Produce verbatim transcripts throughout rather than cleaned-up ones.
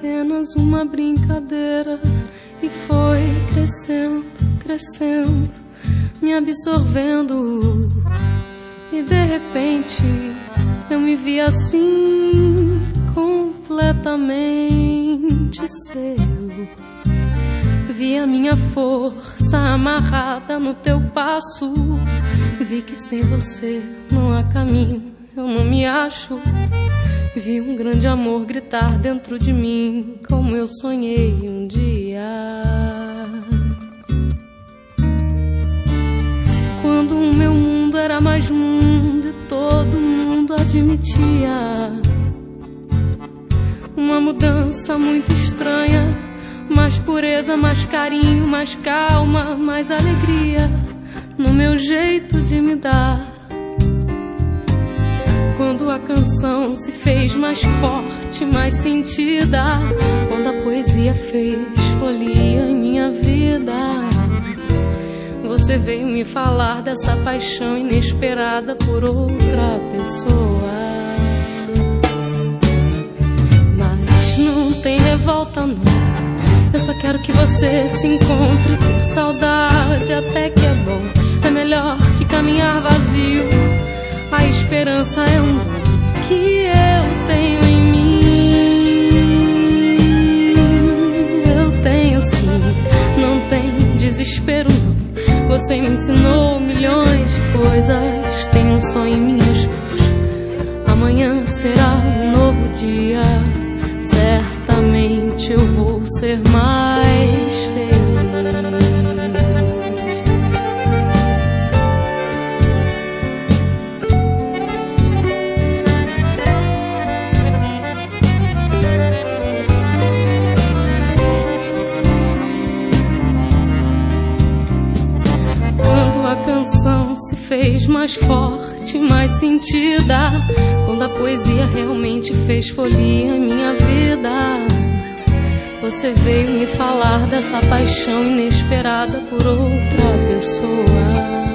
apenas uma brincadeira e foi crescendo, crescendo, me absorvendo. E de repente eu me vi assim, completamente seu. Vi a minha força amarrada no teu passo. Vi que sem você não há caminho, eu não me acho. Vi um grande amor gritar dentro de mim, como eu sonhei um dia. Quando o meu mundo era mais mundo e todo mundo admitia uma mudança muito estranha, mais pureza, mais carinho, mais calma, mais alegria no meu jeito de me dar. Quando a canção se fez mais forte, mais sentida, quando a poesia fez folia em minha vida, você veio me falar dessa paixão inesperada por outra pessoa. Mas não tem revolta não, eu só quero que você se encontre. Ter saudade até que é bom, é melhor que caminhar vazio. A esperança é um dom que eu tenho em mim. Eu tenho sim, não tem desespero não. Você me ensinou milhões de coisas, tem um sonho em minhas mãos. Amanhã será um novo dia, certamente eu vou ser mais feliz. Quando a canção se fez mais forte, mais sentida, quando a poesia realmente fez folia em minha vida, você veio me falar dessa paixão inesperada por outra pessoa.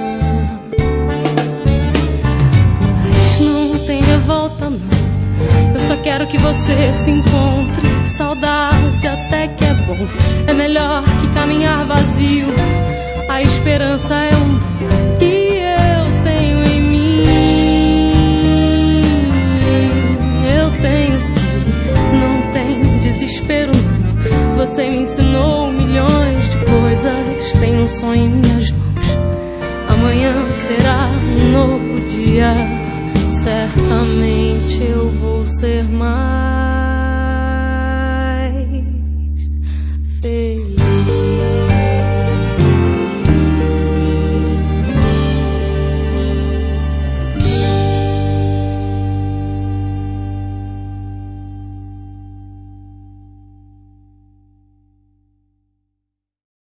Mas não tem revolta não, eu só quero que você se encontre. Saudade até que é bom, é melhor que caminhar vazio. A esperança é um dom que eu tenho em mim. Eu tenho sim, não tem desespero não. Você me ensinou milhões de coisas, tem um sonho em minhas mãos. Amanhã será um novo dia, certamente eu vou ser mais